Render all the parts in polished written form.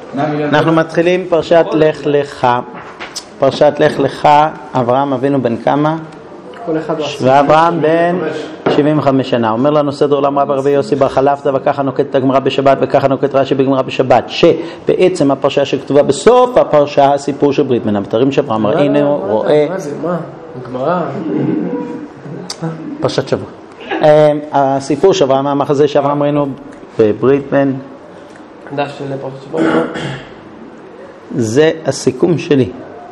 אנחנו מתחילים פרשת לך לך. פרשת לך לך, אברהם אבינו בן כמה? ואברהם בן 75 שנה. אומר לנו סדר עולם רב רבי יוסי בר חלפתא, וככה נוקט הגמרא בשבת וככה נוקט רש"י בגמרא בשבת, שבעצם הפרשה שכתובה בסוף הפרשה הסיפור של ברית בין הבתרים שאברהם ראינו רואה. מה זה? מה? גמרא? פרשת שבוע. הסיפור שאברהם, המחזה שאברהם ראינו בברית בין. דף של פרשת שבוע? זה הסיכום שלי.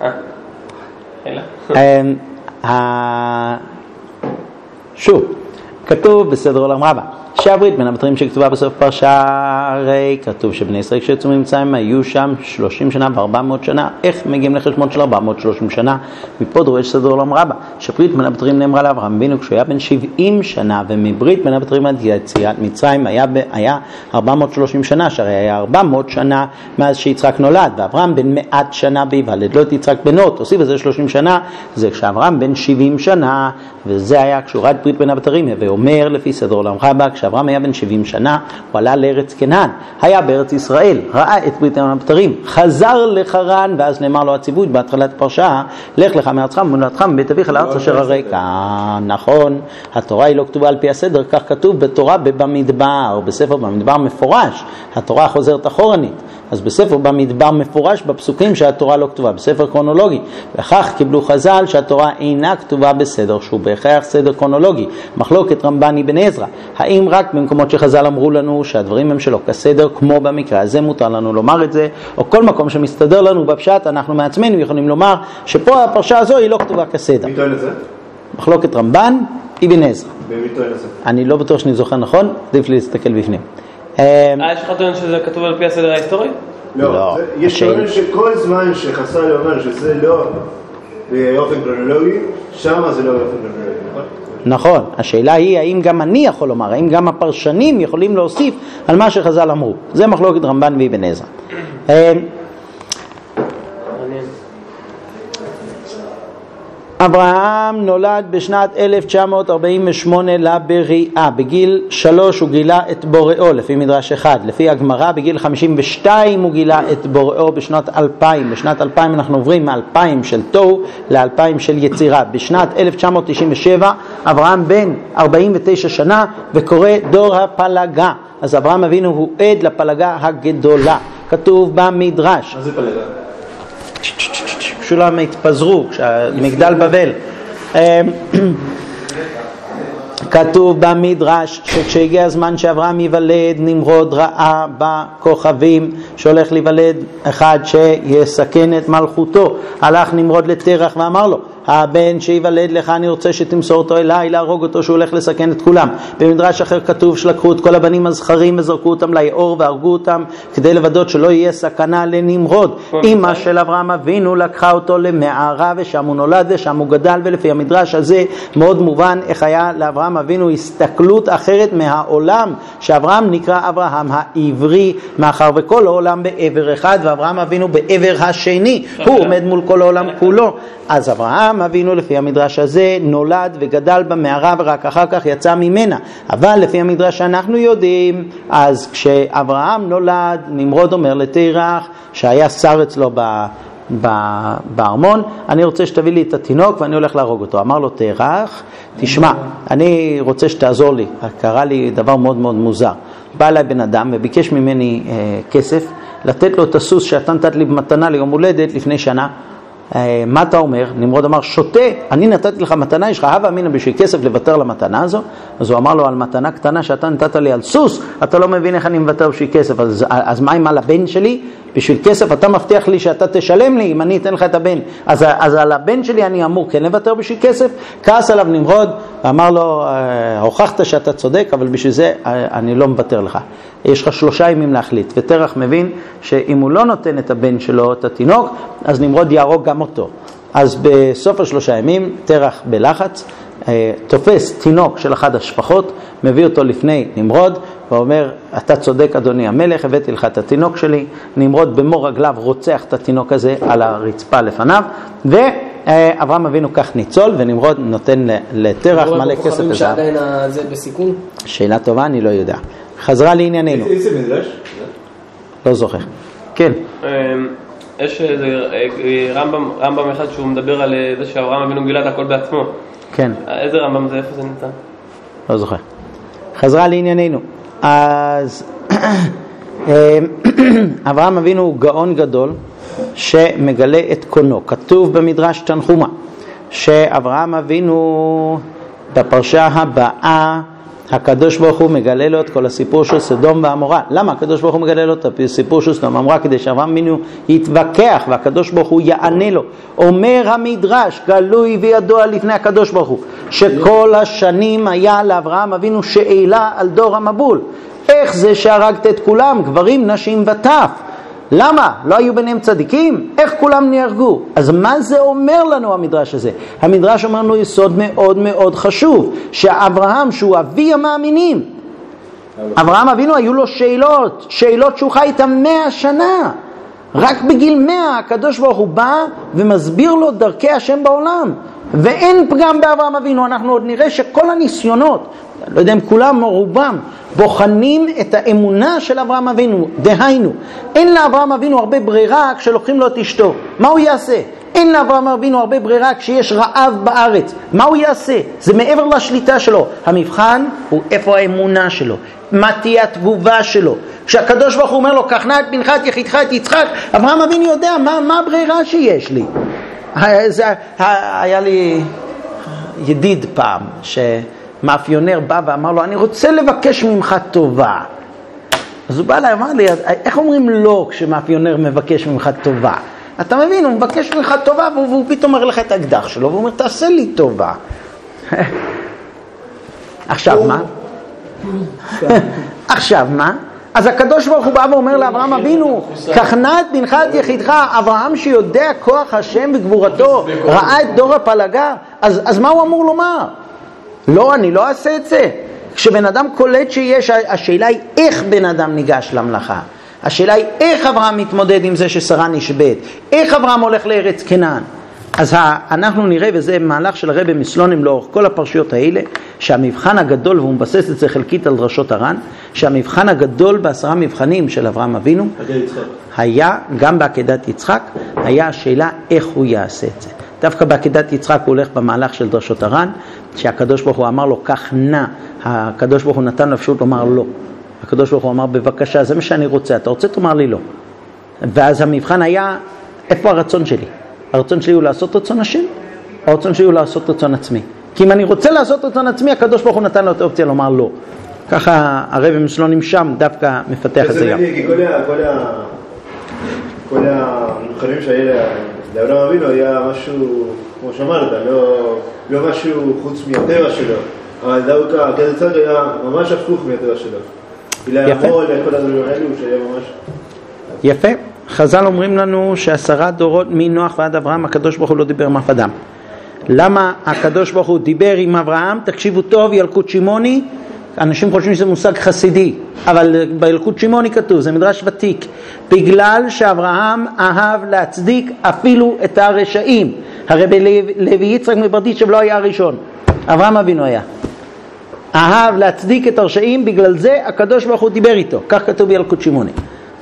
שוב, כתוב בסדר עולם רבה שהברית בין הבתרים שכתובה בסוף פרשה, הרי כתוב שבני ישראל כשיצאו ממצרים היו שם 30 שנה ו400 שנה. איך מגיעים לחשבון של 430 שנה? מפה דורש סדר עולם רבה שברית בין הבתרים נאמרה לאברהם אבינו כשהוא היה בן 70 שנה, ומברית בין הבתרים עד יציאת מצרים היה 430 שנה, שהרי היה 400 שנה מאז שיצחק נולד, ואברהם בן 100 שנה בהיוולד לו את יצחק בנו, תוסיף לזה 30 שנה, זה כשאברהם בן 70 שנה, וזה היה כשהוא רד ברית בין הבתרים. ואומר לפי סדר עולם רבה, כשאברהם היה בן 70 שנה הוא עלה לארץ כנען, היה בארץ ישראל, ראה את ברית בין הבתרים, חזר לחרן, ואז נאמר לו הציווי בהתחלת הפרשה, לך לך מארצך וממולדתך מבית אביך לארץ אשר אראך. נכון, התורה היא לא כתובה על פי הסדר, כך כתוב בתורה במדבר, בספר במדבר מפורש, התורה חוזרת אחורנית, אז בספר במדבר מפורש בפסוקים שהתורה לא כתובה, בספר קרונולוגי, וכך קיבלו חז"ל שהתורה אינה כתובה בסדר שהוא בהכרח סדר קרונולוגי. מחלוקת רמב"ן אבן עזרא, האם רק במקומות שחז"ל אמרו לנו שהדברים הם שלא כסדר, כמו במקרה הזה מותר לנו לומר את זה, או כל מקום שמסתדר לנו בפשט אנחנו מעצמנו יכולים לומר שפה הפרשה הזו היא לא כתובה כסדר. מי טוען לזה? מחלוקת רמב"ן אבן עזרא. ומי טוען לזה? אני לא בטוח שאני זוכר נכון, עדיף לי להסתכל בפנים. יש לך טוען שזה כתוב על פי הסדר ההיסטורי? לא, יש טוען שכל זמן שחז"ל אומר שזה לא באופן קרונולוגי, שמה זה לא באופן קרונולוגי, נכון? נכון, השאלה היא האם גם אני יכול לומר, האם גם הפרשנים יכולים להוסיף על מה שחז"ל אמרו. זה מחלוקת רמב"ן ואבן עזרא. אברהם נולד בשנת 1948 לבריאה, בגיל 3 הוא גילה את בוראו לפי מדרש אחד, לפי הגמרא בגיל 52 הוא גילה את בוראו בשנת 2000. בשנת 2000 אנחנו עוברים מ-2000 של תוהו ל-2000 של יצירה. בשנת 1997 אברהם בן 49 שנה וקורא דור הפלגה, אז אברהם אבינו הוא עד לפלגה הגדולה, כתוב במדרש. מה זה פלגה? שולם התפזרו, מגדל בבל. כתוב במדרש שכשהגיע הזמן שאברהם ייוולד, נמרוד ראה בכוכבים שהולך להיוולד אחד שיסכן את מלכותו. הלך נמרוד לתרח ואמר לו, הבן שיוולד לך אני רוצה שתמסור אותו אליי להרוג אותו, שהוא הולך לסכן את כולם. במדרש אחר כתוב שלקחו את כל הבנים הזכרים וזרקו אותם ליאור והרגו אותם כדי לוודות שלא יהיה סכנה לנמרוד. אמא של אברהם אבינו לקחה אותו למערה ושם הוא נולד ושם הוא גדל, ולפי המדרש הזה מאוד מובן איך היה לאברהם אבינו הסתכלות אחרת מהעולם, שאברהם נקרא אברהם העברי מאחר וכל העולם בעבר אחד ואברהם אבינו בעבר השני, הוא עומד מול כל העולם כולו. אז אברהם אבינו לפי המדרש הזה נולד וגדל במערה ורק אחר כך יצא ממנה. אבל לפי המדרש שאנחנו יודעים, אז כשאברהם נולד נמרוד אומר לתרח שהיה שר אצלו בארמון, אני רוצה שתביא לי את התינוק ואני הולך להרוג אותו. אמר לו תרח, תשמע, אני רוצה שתעזור לי, קרה לי דבר מאוד מאוד מוזר. בא אליי בן אדם וביקש ממני כסף לתת לו את הסוס שאתה נתת לי במתנה ליום הולדת לפני שנה. מה אתה אומר? נמרוד אמר, שוטה, אני נתתי לך מתנה, יש לך הווה אמינא בשביל כסף לוותר למתנה הזו? אז הוא אמר לו, על מתנה קטנה שאתה נתת לי על סוס, אתה לא מבין איך אני מוותר בשביל כסף. אז מה עם על הבן שלי? בשביל כסף אתה מבטיח לי שאתה תשלם לי אם אני אתן לך את הבן, אז על הבן שלי אני אמור כן לוותר בשביל כסף? כעס עליו נמרוד, אמר לו, הוכחת שאתה צודק, אבל בשביל זה אני לא מוותר לך, יש לך 3 ימים להחליט. ותרח מבין שאם הוא לא נותן את הבן שלו, את התינוק, אז נמרוד יהרוג גם אותו. אז בסוף 3 ימים תרח בלחץ תופס תינוק של אחד השפחות, מביא אותו לפני נמרוד ואומר, אתה צודק אדוני המלך, הבאתי לך את התינוק שלי. נמרוד במור רגליו רוצח את התינוק הזה על הרצפה לפניו, ואברהם אבינו כך ניצול, ונמרוד נותן לתרח מלא כסף וזהב. שעדיין זה בסיכון? שאלה טובה, אני לא יודע. חזרה לענייננו. איזה מדרש? לא זוכר. כן. יש איזה רמב"ם אחד שהוא מדבר על זה שאברהם אבינו גילה את הכל בעצמו. כן. איזה רמב"ם זה? איפה זה נמצא? לא זוכר. חזרה לענייננו. אז אברהם אבינו הוא גאון גדול שמגלה את קונו. כתוב במדרש תנחומה שאברהם אבינו בפרשה הבאה הקדוש ברוך הוא מגלה לו את כל הסיפור של סדום ועמורה. למה הקדוש ברוך הוא מגלה לו את הסיפור של סדום ועמורה? כדי שאברהם אבינו יתווכח והקדוש ברוך הוא יענה לו. אומר המדרש גלוי וידוע לפני הקדוש ברוך הוא שכל השנים היה לאברהם אבינו שאלה על דור המבול. איך זה שהרגת את כולם, גברים, נשים וטף? למה? לא היו ביניהם צדיקים? איך כולם נהרגו? אז מה זה אומר לנו המדרש הזה? המדרש אומר לנו יסוד מאוד מאוד חשוב, שאברהם שהוא אבי המאמינים, אברהם אבינו היו לו שאלות שהוא חי איתם 100 שנה. רק בגיל 100 הקדוש ברוך הוא בא ומסביר לו דרכי השם בעולם. ואין פגם באברהם אבינו. אנחנו עוד נראה שכל הניסיונות, לא יודע אם כולם או רובם, בוחנים את האמונה של אברהם אבינו. דהיינו, אין לאברהם אבינו הרבה ברירה כשלוקחים לו את אשתו. מה הוא יעשה? אין לאברהם אבינו הרבה ברירה כשיש רעב בארץ. מה הוא יעשה? זה מעבר לשליטה שלו. המבחן הוא איפה האמונה שלו. מה תהיה התגובה שלו? כשהקדוש ברוך הוא אומר לו, קח נא את בנך, את יחידך, את יצחק, אברהם אבינו יודע מה הברירה שיש לי. היה לי ידיד פעם שמאפיונר בא ואמר לו, אני רוצה לבקש ממך טובה. אז הוא בא אליי, אמר לי, איך אומרים לא כשמאפיונר מבקש ממך טובה? אתה מבין, הוא מבקש ממך טובה והוא פתאום אומר לך את האקדח שלו והוא אומר, תעשה לי טובה. עכשיו מה? עכשיו מה? אז הקדוש ברוך הוא בא ואומר לאברהם אבינו, קח נא את בנך את יחידך. אברהם שיודע כוח השם וגבורתו ראה את דור הפלגה, אז מה הוא אמור לומר? לא, אני לא אעשה את זה. כשבן אדם קולט שיש, השאלה היא איך בן אדם ניגש למלאכה. השאלה היא איך אברהם מתמודד עם זה ששרה נשבית, איך אברהם הולך לארץ כנען. אז אנחנו נראה, וזה מהלך של הרבי מסלונים לאורך כל הפרשיות האלה, שהמבחן הגדול, והוא מבסס את זה חלקית על דרשות הר"ן, שהמבחן הגדול ב10 מבחנים של אברהם אבינו, היה, גם בעקדת יצחק, היה השאלה איך הוא יעשה את זה. דווקא בעקדת יצחק הוא הולך במהלך של דרשות הר"ן, שהקדוש ברוך הוא אמר לו, כך נא, הקדוש ברוך הוא נתן אפשרות לומר לא. הקדוש ברוך הוא אמר, בבקשה, זה מה שאני רוצה, אתה רוצה, תאמר לי לא. ואז המבחן היה, איפה הרצון שלי? הרצון שלי הוא לעשות רצון השם, הרצון שלי הוא לעשות רצון עצמי. כי אם אני רוצה לעשות רצון עצמי, הקדוש ברוך הוא נתן לו את האופציה לומר לא. ככה הרבי מסלונים שם דווקא מפתח את זה גם. כי כל המבחנים שהיו לאברהם אבינו היה משהו, כמו שאמרת, לא משהו חוץ מהטבע שלו, אבל דווקא עקדת יצחק היה ממש הפוך מהטבע שלו. יפה. כל הדברים האלו שהיה ממש... יפה. חז"ל אומרים לנו ש10 דורות מנוח ועד אברהם הקדוש ברוך הוא לא דיבר עם אף אדם. למה הקדוש ברוך הוא דיבר עם אברהם? תקשיבו טוב, ילקוט שמעוני, אנשים חושבים שזה מושג חסידי, אבל בילקוט שמעוני כתוב, זה מדרש ותיק, בגלל שאברהם אהב להצדיק אפילו את הרשעים. הרי בלוי יצחק מברדיצ'ב לא היה הראשון, אברהם אבינו היה. אהב להצדיק את הרשעים, בגלל זה הקדוש ברוך הוא דיבר איתו, כך כתוב בילקוט שמעוני.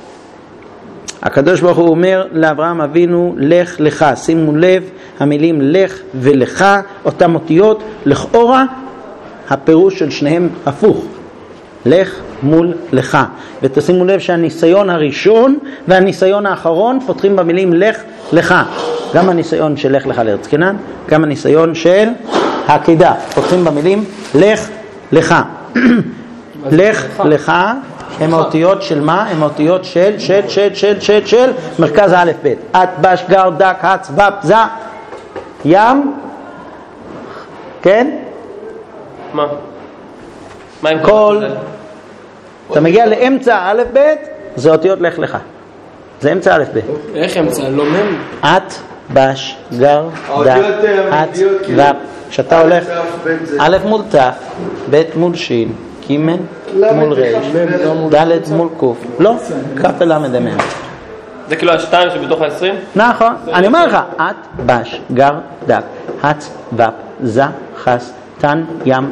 הקדוש ברוך הוא אומר לאברהם אבינו, לך לך. שימו לב, המילים לך ולך, אותם אותיות, לכאורה, הפירוש של שניהם הפוך. לך מול לך. ותשימו לב שהניסיון הראשון והניסיון האחרון פותחים במילים לך לך. גם הניסיון של לך לך לארץ כנען, גם הניסיון של העקדה. פותחים במילים לך לך. לך לך. הם האותיות של מה? הם האותיות של מרכז א' ב'. את בש גר דק הצ בפ זה ים, כן? מה עם כל אתה מגיע לאמצע א' ב', זה אותיות לך לך, זה אמצע א' ב'. איך אמצע? לא מם? את בש גר דק הצ בפ. כשאתה הולך א' מול ת', ב' מול שין, קימן מול רש, ד' מול קוף, לא, כף ולמד אמם. זה כאילו השתיים שבתוך ה-20? נכון, אני אומר לך, את בש גר דק הצ ופ זה חס תן ים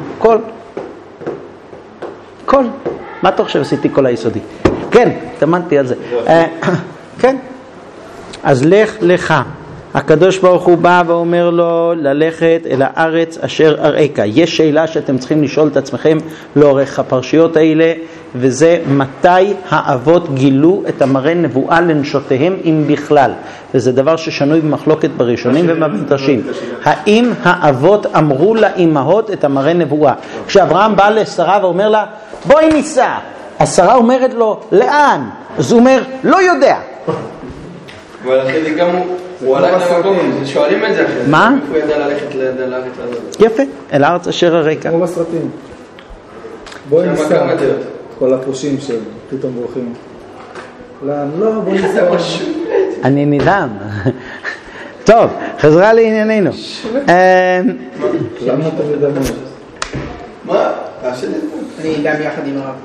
כל. מה אתה חושב עשיתי כל היסודי? כן, תמנתי על זה. כן. אז לך לך. הקדוש ברוך הוא בא ואומר לו ללכת אל הארץ אשר אראך. יש שאלה שאתם צריכים לשאול את עצמכם לאורך הפרשיות האלה, וזה מתי האבות גילו את המראה נבואה לנשותיהם אם בכלל. וזה דבר ששנוי במחלוקת בראשונים ובמדרשים. האם האבות אמרו לאימהות את המראה נבואה? כשאברהם בא לשרה ואומר לה בואי ניסע, השרה אומרת לו לאן? אז הוא אומר לא יודע. אבל אחרי זה גם הוא הלך למקום, שואלים את זה אחרי זה. מה? הוא ידע ללכת לארץ הזאת. יפה, אל הארץ אשר אראך. כמו בסרטים. בואי ניסע. כל הפרושים שפתאום בורחים. לא, בואי ניסע. אני נדהם. טוב, חזרה לענייננו. למה אתה יודע מה? מה? תעשה לי אני אדם יחד עם הרב.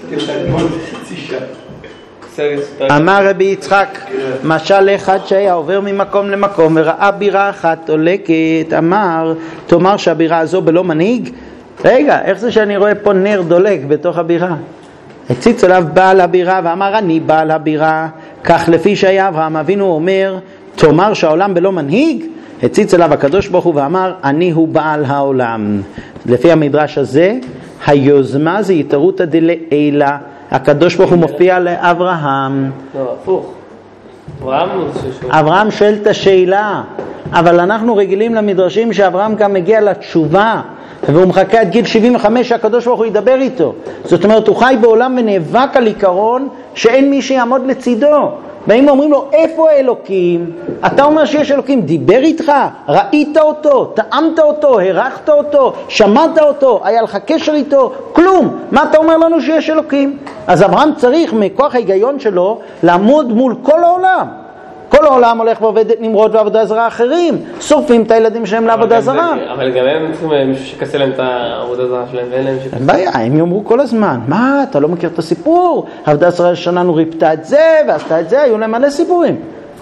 אמר רבי יצחק, משל אחד שהיה עובר ממקום למקום וראה בירה אחת דולקת, אמר תאמר שהבירה הזו בלא מנהיג? רגע, איך זה שאני רואה פה נר דולק בתוך הבירה? הציץ אליו בעל הבירה ואמר אני בעל הבירה, כך לפי שהיה אברהם אבינו אומר תאמר שהעולם בלא מנהיג? הציץ אליו הקדוש ברוך הוא ואמר אני הוא בעל העולם. לפי המדרש הזה היוזמה זה יתרותא דלעילא, הקדוש ברוך הוא מופיע לאברהם. לא, הפוך. אברהם שואל את השאלה, אבל אנחנו רגילים למדרשים שאברהם גם מגיע לתשובה והוא מחכה עד גיל 75 שהקדוש ברוך הוא ידבר איתו. זאת אומרת הוא חי בעולם ונאבק על עיקרון שאין מי שיעמוד לצידו. באים אומרים לו איפה האלוקים? אתה אומר שיש אלוקים, דיבר איתך, ראית אותו, טעמת אותו, הרחת אותו, שמעת אותו, היה לך קשר איתו, כלום. מה אתה אומר לנו שיש אלוקים? אז אברהם צריך מכוח ההיגיון שלו לעמוד מול כל העולם. כל העולם הולך ועובד את נמרוד ועבודה זרה אחרים, שורפים את הילדים שלהם לעבודה זרה. אבל גם הם צריכים מישהו שכסה להם את העבודה זרה שלהם ואין להם שכסה. אין בעיה, הם יאמרו כל הזמן, מה, אתה לא מכיר את הסיפור? העבודה זרה שלנו ריפתה את זה ועשתה את זה, היו להם מלא סיפורים.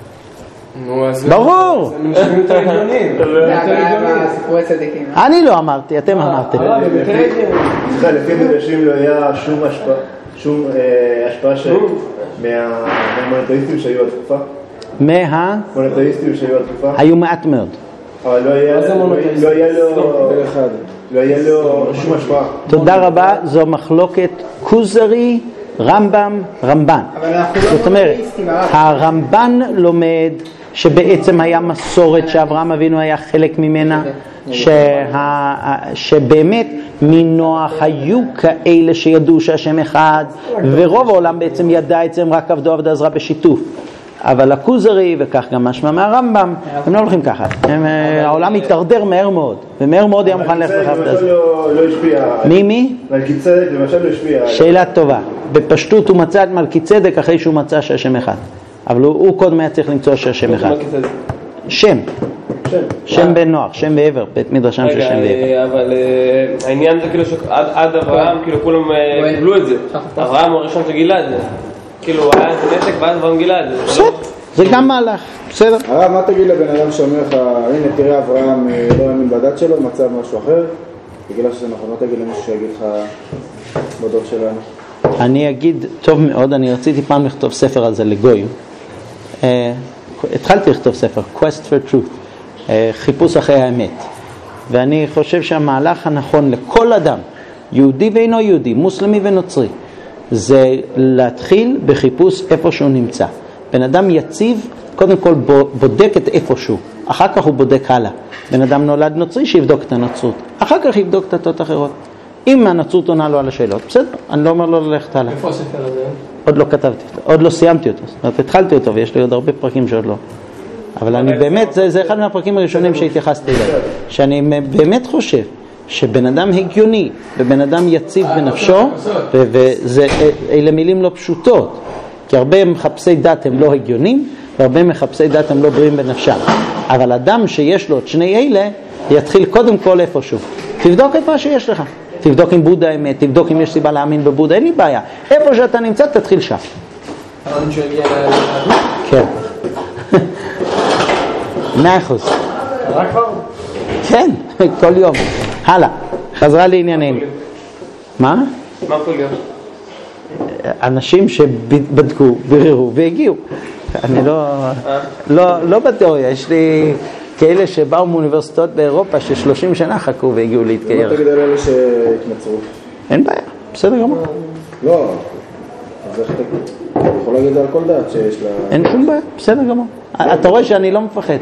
ברור. זה ממשלים יותר הגיוניים. סיפורי צדיקים. אני לא אמרתי, אתם אמרתם. לפי המדרשים לא היה שום השפעה מהמונותאיסטים שהיו בתקופה. מונותאיסטים שהיו בתקופה. היו מעט מאוד. אבל לא היה לו שום השפעה. תודה רבה, זו מחלוקת כוזרי, רמב"ם, רמב"ן. זאת אומרת, הרמב"ן לומד שבעצם היה מסורת שאברהם אבינו היה חלק ממנה, שבאמת מנוח היו כאלה שידעו שהשם אחד, ורוב העולם בעצם ידע את זה, הם רק עבדו עבודה זרה בשיתוף. אבל הכוזרי, וכך גם משמע מהרמב"ם, הם לא הולכים ככה. העולם יתדרדר מהר מאוד, ומהר מאוד היה מוכן ללכת לעבודה זרה. לא השפיע. מי? מלכי צדק למשל לא השפיע. שאלה טובה. בפשטות הוא מצא את מלכי צדק אחרי שהוא מצא שהשם אחד. אבל הוא קודם היה צריך למצוא שהשם אחד. שם בן נוח, שם ועבר, בית מדרשם של שם ועבר. אבל העניין זה כאילו שעד אברהם, כאילו כולם קיבלו את זה. אברהם הוא הראשון שגילה את זה. כאילו היה איזה נתק ואז אברהם גילה את זה. בסדר, זה גם מהלך, בסדר. הרב, מה תגיד לבן אדם שאומר לך, הנה תראה אברהם לא האמין בדת שלו, מצא משהו אחר, בגלל שזה נכון, מה תגיד למישהו שיגיד לך בדור שלנו? אני אגיד, טוב מאוד, אני רציתי פעם לכתוב ספר על זה לגויים. התחלתי לכתוב ספר, Quest for Truth, חיפוש אחרי האמת. ואני חושב שהמהלך הנכון לכל אדם, יהודי ואינו יהודי, מוסלמי ונוצרי, זה להתחיל בחיפוש איפה שהוא נמצא. בן אדם יציב, קודם כל בודק את איפה שהוא, אחר כך הוא בודק הלאה. בן אדם נולד נוצרי שיבדוק את הנצרות, אחר כך יבדוק את דתות אחרות. אם הנצרות עונה לו על השאלות, בסדר, אני לא אומר לו ללכת הלאה. איפה הספר הזה? עוד לא כתבתי אותו, עוד לא סיימתי אותו. זאת אומרת, התחלתי אותו ויש לי עוד הרבה פרקים שעוד לא. אבל אני באמת, זה אחד מהפרקים הראשונים שהתייחסתי אליו. שאני באמת חושב שבן אדם הגיוני ובן אדם יציב בנפשו, ואלה מילים לא פשוטות, כי הרבה מחפשי דת הם לא הגיונים, והרבה מחפשי דת הם לא בריאים בנפשם. אבל אדם שיש לו את שני אלה, יתחיל קודם כל איפשהו. תבדוק את מה שיש לך. תבדוק אם בודה האמת, תבדוק אם יש סיבה להאמין בבודה, אין לי בעיה. איפה שאתה נמצא, תתחיל שם. הרב שהגיע כן. 100%. רק כבר? כן, כל יום. הלאה, חזרה לענייננו. מה? מה כל יום? אנשים שבדקו, ביררו והגיעו. אני לא בתיאוריה, יש לי כאלה שבאו מאוניברסיטאות באירופה ש30 שנה חכו והגיעו להתגייר. לא תגיד על אלה שהתמצרו. אין בעיה, בסדר גמור. לא, אז איך אתה יכול להגיד על כל דעת שיש לה... אין שום בעיה, בסדר גמור. אתה רואה שאני לא מפחד.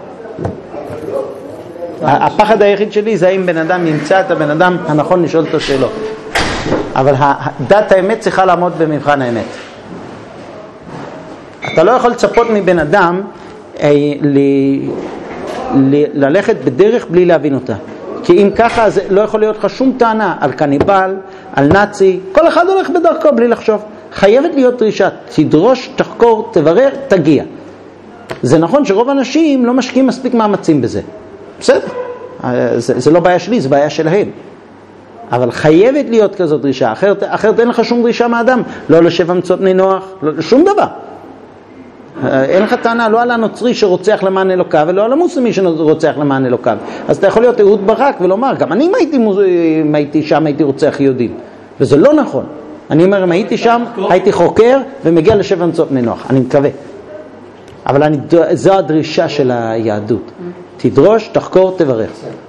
הפחד היחיד שלי זה האם בן אדם ימצא את הבן אדם הנכון לשאול אותו שאלות. אבל דת האמת צריכה לעמוד במבחן האמת. אתה לא יכול לצפות מבן אדם ללכת בדרך בלי להבין אותה. כי אם ככה, זה לא יכול להיות לך שום טענה על קניבל, על נאצי. כל אחד הולך בדרכו בלי לחשוב. חייבת להיות דרישה, תדרוש, תחקור, תברר, תגיע. זה נכון שרוב האנשים לא משקיעים מספיק מאמצים בזה. בסדר, זה לא בעיה שלי, זה בעיה שלהם. אבל חייבת להיות כזאת דרישה, אחרת אין לך שום דרישה מהאדם. לא לשבע מצוות בני נוח, לא, שום דבר. אין לך טענה לא על הנוצרי שרוצח למען אלוקיו ולא על המוסלמי שרוצח למען אלוקיו. אז אתה יכול להיות אהוד ברק ולומר, גם אני אם הייתי שם הייתי רוצח יהודים, וזה לא נכון. אני אומר, אם הייתי שם הייתי חוקר ומגיע לשבע מצוות בני נוח, אני מקווה. אבל זו הדרישה של היהדות, תדרוש, תחקור, תברך.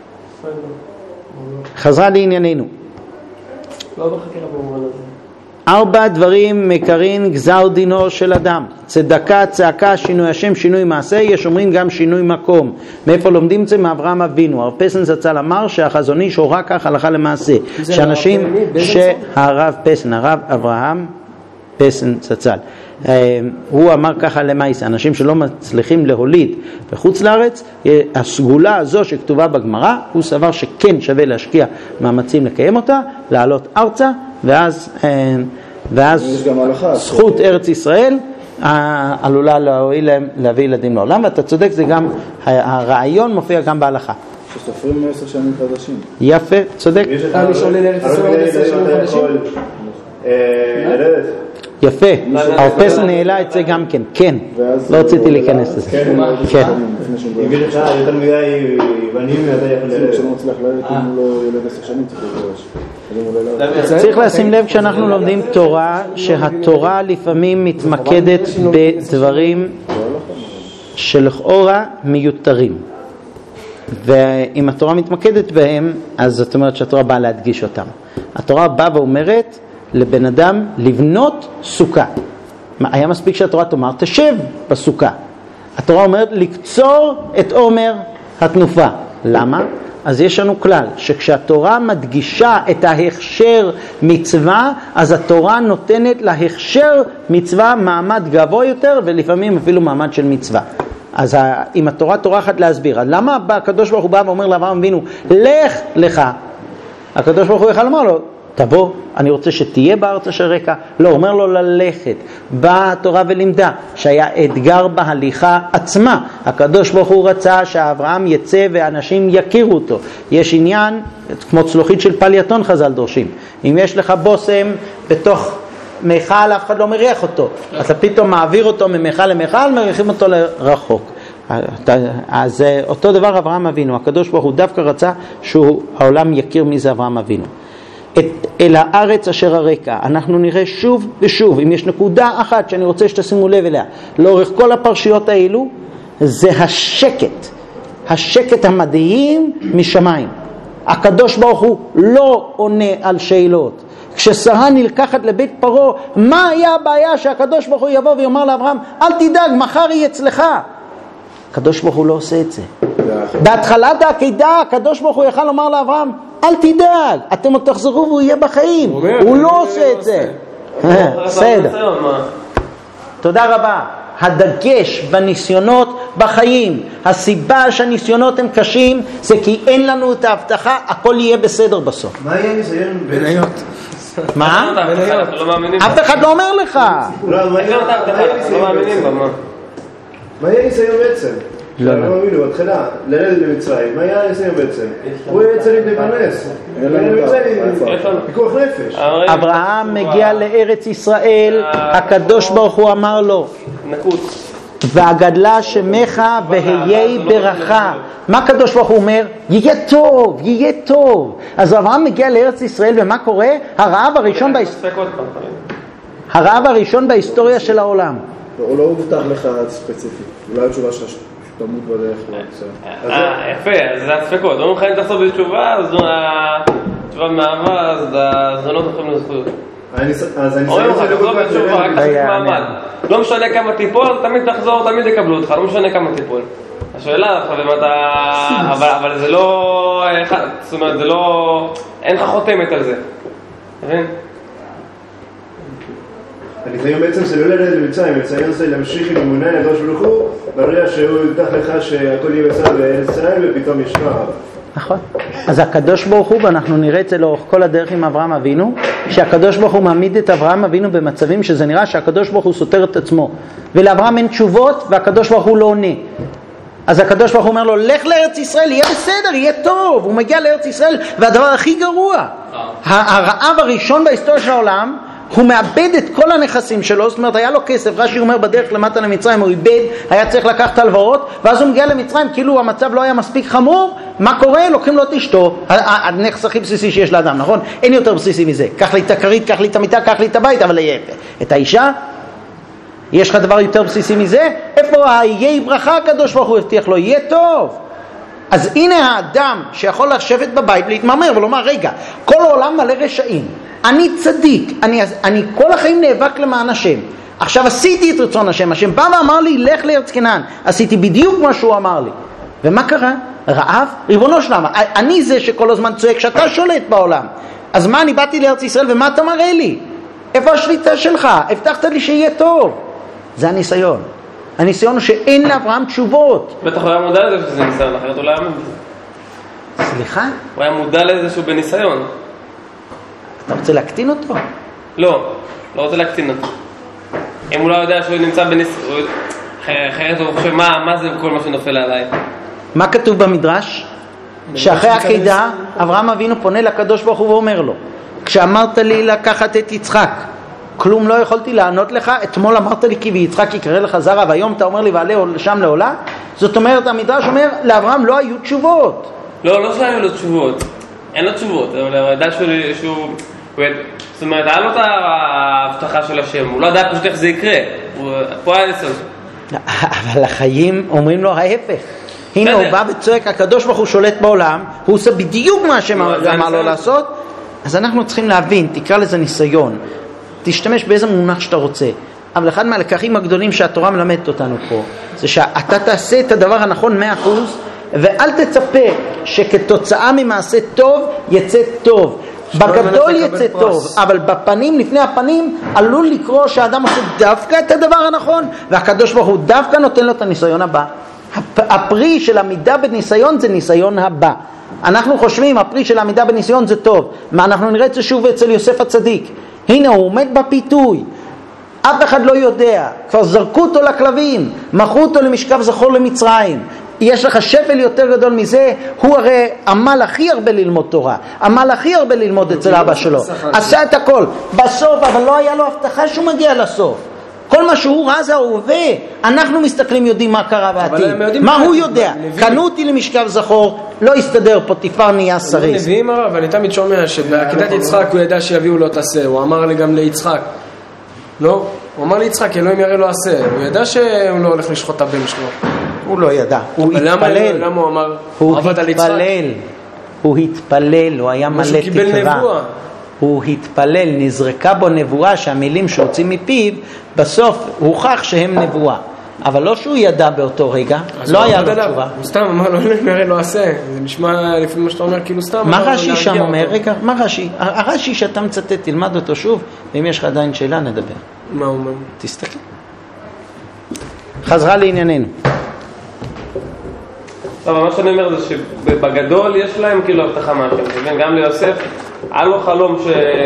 חזרה לענייננו. לא בחקירה במובן הזה. 4 דברים מקרין גזר דינו של אדם: צדקה, צעקה, שינוי השם, שינוי מעשה, יש אומרים גם שינוי מקום. מאיפה לומדים את זה? מאברהם אבינו. הרב פסן זצ"ל אמר שהחזון איש הורה כך הלכה למעשה, שאנשים שהרב פסן, הרב אברהם פסן זצ"ל, הוא אמר ככה למעשה, אנשים שלא מצליחים להוליד בחוץ לארץ, הסגולה הזו שכתובה בגמרא, הוא סבר שכן שווה להשקיע מאמצים לקיים אותה, לעלות ארצה, ואז זכות ארץ ישראל עלולה להועיל להם להביא ילדים לעולם. ואתה צודק, זה גם הרעיון מופיע גם בהלכה שסופרים 10 שנים חדשים. יפה, צודק. אתה לשאול לארץ ישראל 10 שנים חדשים? יפה, הרב פסן העלה את זה גם כן. כן, לא רציתי להיכנס לזה. כן. אם יש לך יותר מדי בנים, אתה יכול ללדת. כשלא מצליח ללדת, אם הוא לא ילד 10 שנים צריך לשים לב כשאנחנו לומדים תורה, שהתורה לפעמים מתמקדת בדברים שלכאורה מיותרים, ואם התורה מתמקדת בהם, אז זאת אומרת שהתורה באה להדגיש אותם. התורה באה ואומרת לבן אדם לבנות סוכה. היה מספיק שהתורה תאמר תשב בסוכה. התורה אומרת לקצור את עומר התנופה. למה? אז יש לנו כלל שכשהתורה מדגישה את ההכשר מצווה, אז התורה נותנת להכשר מצווה מעמד גבוה יותר, ולפעמים אפילו מעמד של מצווה. אז אם התורה טורחת להסביר, אז למה הקדוש ברוך הוא בא ואומר לאברהם אבינו לך לך? הקדוש ברוך הוא יכל לומר לו תבוא, אני רוצה שתהיה בארץ אשר רקע. לא, אומר לו ללכת. באה התורה ולימדה שהיה אתגר בהליכה עצמה. הקדוש ברוך הוא רצה שאברהם יצא ואנשים יכירו אותו. יש עניין, כמו צלוחית של פלייתון חז"ל דורשים. אם יש לך בושם בתוך מיכל, אף אחד לא מריח אותו. אתה פתאום מעביר אותו ממיכל למיכל, מריחים אותו לרחוק. אז אותו דבר אברהם אבינו. הקדוש ברוך הוא דווקא רצה שהעולם יכיר מי זה אברהם אבינו. אל הארץ אשר הרקע. אנחנו נראה שוב ושוב, אם יש נקודה אחת שאני רוצה שתשימו לב אליה לאורך כל הפרשיות האלו, זה השקט המדהים משמיים. הקדוש ברוך הוא לא עונה על שאלות. כששרה נלקחת לבית פרעה, מה היה הבעיה שהקדוש ברוך הוא יבוא ויאמר לאברהם אל תדאג, מחר יהיה אצלך? הקדוש ברוך הוא לא עושה את זה. בהתחלת העקידה הקדוש ברוך הוא יכל לומר לאברהם אל תדאג, אתם עוד תחזרו והוא יהיה בחיים. הוא לא עושה את זה. בסדר. תודה רבה. הדגש בניסיונות בחיים, הסיבה שהניסיונות הם קשים זה כי אין לנו את ההבטחה הכל יהיה בסדר בסוף. מה יהיה ניסיון בניות? מה? אף אחד לא אומר לך. מה יהיה ניסיון בעצם? לא מאמינו, התחילה, ללדת במצרים, מה היה הניסיון בעצם? הוא יהיה צריך להיכנס. פיקוח נפש. אברהם מגיע לארץ ישראל, הקדוש ברוך הוא אמר לו והגדלה שמך והיה ברכה. מה הקדוש ברוך הוא אומר? יהיה טוב, יהיה טוב. אז אברהם מגיע לארץ ישראל ומה קורה? הרעב הראשון בהיסטוריה של העולם. הוא לא הובטח לך ספציפית, אולי התשובה שלך שתמות בדרך. יפה, אז זה הספקות. לא מוכנים לעשות בתשובה, אז התשובה מאהבה, אז הזונות הופכים לזכויות. אומרים לך, תחזור בתשובה, רק תחזיק מעמד. לא משנה כמה תיפול, תמיד תחזור, תמיד יקבלו אותך, לא משנה כמה תיפול. השאלה, אבל זה לא, זאת אומרת, זה לא, אין לך חותמת על זה. מבין? הניסיון בעצם זה לא לרדת למצרים, הניסיון זה להמשיך עם אמונה לקדוש ברוך הוא, ברגע שהוא יבטח לך שהכל יהיה בסדר בארץ ישראל ופתאום יש רע. נכון. אז הקדוש ברוך הוא, ואנחנו נראה את זה לאורך כל הדרך עם אברהם אבינו, שהקדוש ברוך הוא מעמיד את אברהם אבינו במצבים שזה נראה שהקדוש ברוך הוא סותר את עצמו, ולאברהם אין תשובות והקדוש ברוך הוא לא עונה. אז הקדוש ברוך הוא אומר לו, לך לארץ ישראל, יהיה בסדר, יהיה טוב. הוא מגיע לארץ ישראל, והדבר הכי גרוע, הרעב הראשון בהיסטוריה של העולם, הוא מאבד את כל הנכסים שלו. זאת אומרת, היה לו כסף, רש"י אומר בדרך למטה למצרים, הוא איבד, היה צריך לקחת הלוואות, ואז הוא מגיע למצרים, כאילו המצב לא היה מספיק חמור. מה קורה? לוקחים לו את אשתו, הנכס הכי בסיסי שיש לאדם, נכון? אין יותר בסיסי מזה. קח לי את הכרית, קח לי את המיטה, קח לי את הבית, אבל את האישה, יש לך דבר יותר בסיסי מזה? איפה יהיה ברכה? הקדוש ברוך הוא הבטיח לו, יהיה טוב. אז הנה האדם שיכול לשבת בבית ולהתמרמר ולומר, רגע, כל העולם מלא רשעים, אני צדיק, אני כל החיים נאבק למען השם, עכשיו עשיתי את רצון השם, השם בא ואמר לי, לך לארץ כנען, עשיתי בדיוק מה שהוא אמר לי, ומה קרה? רעב? ריבונו שלמה, אני זה שכל הזמן צועק שאתה שולט בעולם, אז מה, אני באתי לארץ ישראל ומה אתה מראה לי? איפה השליטה שלך? הבטחת לי שיהיה טוב. זה הניסיון. הניסיון הוא שאין לאברהם תשובות. בטח הוא היה מודע לזה שזה ניסיון, אחרת הוא לא היה מודע. סליחה? הוא היה מודע לזה שהוא בניסיון. אתה רוצה להקטין אותו? לא רוצה להקטין אותו. אם הוא לא יודע שהוא נמצא בניסיון, אחרת הוא חושב מה זה כל מה שנופל עליי. מה כתוב במדרש? שאחרי העקידה אברהם אבינו פונה לקדוש ברוך הוא ואומר לו, כשאמרת לי לקחת את יצחק, כלום לא יכולתי לענות לך. אתמול אמרת לי כי ויצחק יקרא לך זרע, והיום אתה אומר לי ועלה שם לעולה. זאת אומרת, המדרש אומר, לאברהם לא היו תשובות. לא שהיו לו תשובות, אין לו תשובות, אבל הוא ידע שהוא זאת אומרת, היה לו את ההבטחה של השם, הוא לא ידע פשוט איך זה יקרה, פה היה לסוד. אבל החיים אומרים לו ההפך. הנה הוא בא וצועק, הקדוש ברוך הוא שולט בעולם, הוא עושה בדיוק מה שאמר לו לעשות. אז אנחנו צריכים להבין, תקרא לזה ניסיון, תשתמש באיזה מונח שאתה רוצה, אבל אחד מהלקחים הגדולים שהתורה מלמדת אותנו פה, זה שאתה תעשה את הדבר הנכון 100%, ואל תצפה שכתוצאה ממעשה טוב יצא טוב. בגדול יצא טוב, אבל בפנים, לפני הפנים, עלול לקרוא שהאדם עושה דווקא את הדבר הנכון, והקדוש ברוך הוא דווקא נותן לו את הניסיון הבא. הפרי של עמידה בניסיון זה ניסיון הבא. אנחנו חושבים הפרי של עמידה בניסיון זה טוב. מה אנחנו נראה את זה שוב אצל יוסף הצדיק. הנה הוא עומד בפיתוי, אף אחד לא יודע, כבר זרקו אותו לכלבים, מכרו אותו למשכב זכור למצרים. יש לך שפל יותר גדול מזה? הוא הרי עמל הכי הרבה ללמוד תורה, עמל הכי הרבה ללמוד אצל אבא שלו, עשה את הכל בסוף, אבל לא היה לו הבטחה שהוא מגיע לסוף. כל מה שהוא ראה זה ההווה. אנחנו מסתכלים, יודעים מה קרה בעתיד. מה הוא יודע? קנו אותי למשכב זכור, לא הסתדר, פוטיפר נהיה שריס. נביאים הרב, אני תמיד שומע שבעקידת יצחק הוא ידע שיביאו לו את עשה. הוא אמר לי גם ליצחק, לא? הוא אמר ליצחק, אלוהים יראה לו עשה. הוא ידע שהוא לא הולך לשחוט את הבן שלו. הוא לא ידע, הוא התפלל. למה הוא אמר? הוא התפלל, הוא היה מלא תקווה. הוא התפלל, נזרקה בו נבואה שהמילים שהוצאים מפיו בסוף הוכח שהם נבואה, אבל לא שהוא ידע באותו רגע, לא היה לו תשובה. הוא סתם אמר לו, לא נראה לו עשה. זה נשמע לפי מה שאתה אומר, כאילו סתם. מה רש"י שם אומר? רגע, מה רש"י? הרש"י שאתה מצטט, תלמד אותו שוב, ואם יש לך עדיין שאלה נדבר. מה הוא אומר? תסתכל. חזרה לענייננו. טוב, מה שאני אומר זה שבגדול יש להם כאילו הבטחה מהשם, גם ליוסף היה לו חלום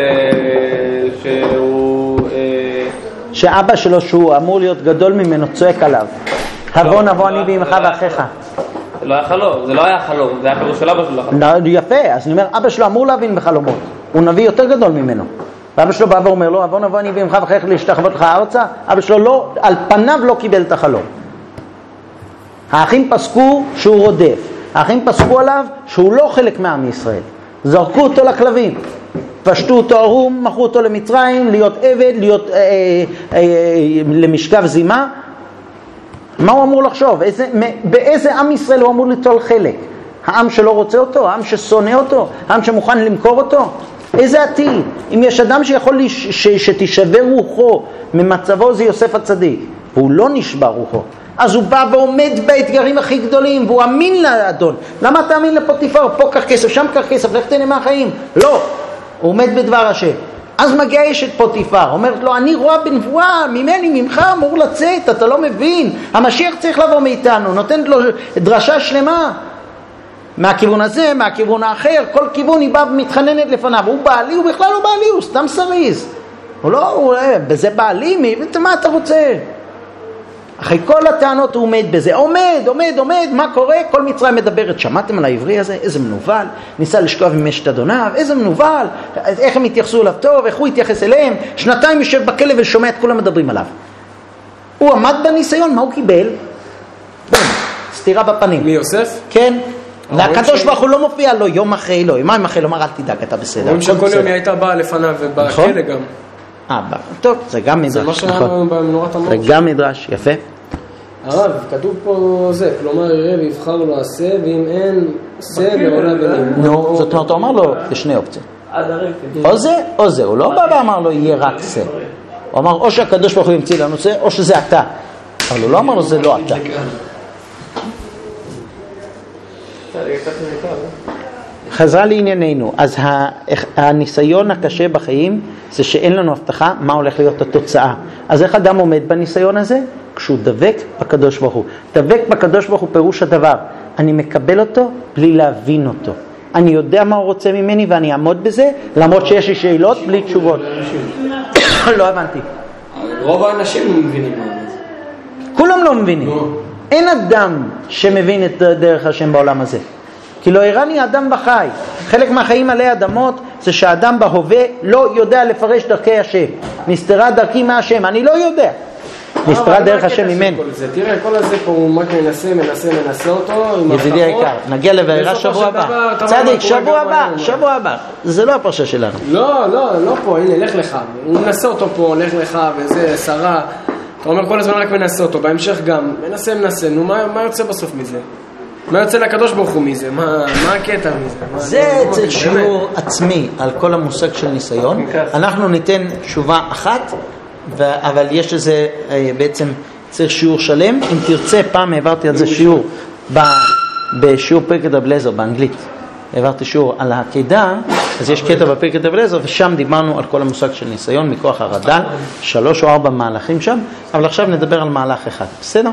שאבא שלו שהוא אמור להיות גדול ממנו צועק עליו, הבוא נבוא אני ואמך ואחיך. זה לא היה חלום, זה לא היה חלום, זה היה פירוש של אבא שלו. יפה, אז אני אומר, אבא שלו אמור להבין בחלומות, הוא נביא יותר גדול ממנו, ואבא שלו בא ואומר לו, הבוא נבוא אני ואמך ואחיך להשתחוות לך ארצה. אבא שלו לא, על פניו לא קיבל את החלום. האחים פסקו שהוא רודף, האחים פסקו עליו שהוא לא חלק מעם ישראל, זרקו אותו לכלבים. פשטו אותו ערום, מכרו אותו למצרים, להיות עבד, להיות למשכב זימה. מה הוא אמור לחשוב? באיזה עם ישראל הוא אמור ליטול חלק? העם שלא רוצה אותו? העם ששונא אותו? העם שמוכן למכור אותו? איזה עתיד? אם יש אדם שיכול שתשבר רוחו ממצבו, זה יוסף הצדיק, והוא לא נשבר רוחו, אז הוא בא ועומד באתגרים הכי גדולים, והוא אמין לאדון. למה תאמין לפוטיפר? פה כך כסף, שם כך כסף, לך תהנה מהחיים. לא, הוא עומד בדבר השם. אז מגיע אשת פוטיפר, אומרת לו, אני רואה בנבואה, ממני, ממך אמור לצאת, אתה לא מבין, המשיח צריך לבוא מאיתנו, נותנת לו דרשה שלמה, מהכיוון הזה, מהכיוון האחר, כל כיוון היא באה ומתחננת לפניו. הוא בעלי, הוא בכלל לא בעלי, הוא סתם סריז. הוא לא, בזה בעלי, מה אתה רוצה? אחרי כל הטענות הוא עומד בזה, עומד, מה קורה? כל מצרים מדברת, שמעתם על העברי הזה? איזה מנוול, ניסה לשכב עם אשת אדוניו, איזה מנוול, איך הם התייחסו אליו טוב, איך הוא התייחס אליהם, שנתיים יושב בכלא ושומע את כולם מדברים עליו. הוא עמד בניסיון, מה הוא קיבל? סתירה בפנים. מי יוסף? כן. והקדוש ברוך הוא לא מופיע לו יום אחרי לו, יומיים אחרי לו, אמר אל תדאג, אתה בסדר. רואים שכל יום היא הייתה באה לפניו ובכלא גם. טוב, זה גם מדרש. זה מה שלנו במנורת המור. זה גם מדרש, יפה. הרב, כתוב פה זה, כלומר יראה ויבחר לו עשה, ואם אין עשה לעולה ביניהם. נו, זאת אומרת, הוא אמר לו, יש שני אופציות. או זה או זה, הוא לא בא ואמר לו יהיה רק זה. הוא אמר או שהקדוש ברוך הוא ימציא לנו זה, או שזה אתה. אבל הוא לא אמר לו זה לא אתה. חזרה לענייננו. אז הניסיון הקשה בחיים זה שאין לנו הבטחה מה הולך להיות התוצאה. אז איך אדם עומד בניסיון הזה? כשהוא דבק בקדוש ברוך הוא. דבק בקדוש ברוך הוא פירוש הדבר, אני מקבל אותו בלי להבין אותו. אני יודע מה הוא רוצה ממני ואני אעמוד בזה, למרות שיש לי שאלות בלי תשובות. לא הבנתי. רוב האנשים לא מבינים מה זה. כולם לא מבינים. אין אדם שמבין את דרך השם בעולם הזה. כי לא הראני אדם בחי. חלק מהחיים עלי אדמות זה שהאדם בהווה לא יודע לפרש דרכי השם. נסתרה דרכי מהשם, אני לא יודע. נסתרה דרך השם ממנו. תראה, כל הזה פה הוא מנסה אותו. ידידי היקר, נגיע לבארה שבוע הבא. צדיק, שבוע הבא. זה לא הפרשה שלנו. לא פה, הנה, לך לך. הוא מנסה אותו פה, לך לך, וזה שרה. אתה אומר כל הזמן רק מנסה אותו, בהמשך גם, מנסה, נו, מה יוצא בסוף מזה? מה יוצא לקדוש ברוך הוא מזה? מה הקטע מזה? זה צריך שיעור עצמי על כל המושג של ניסיון. אנחנו ניתן תשובה אחת, אבל יש לזה בעצם צריך שיעור שלם. אם תרצה, פעם העברתי על זה שיעור בשיעור פרקת הבלזר באנגלית. העברתי שיעור על העקידה, אז יש קטע בפרקת הבלזר, ושם דיברנו על כל המושג של ניסיון מכוח הרד"ל, 3 או 4 מהלכים שם, אבל עכשיו נדבר על מהלך אחד, בסדר?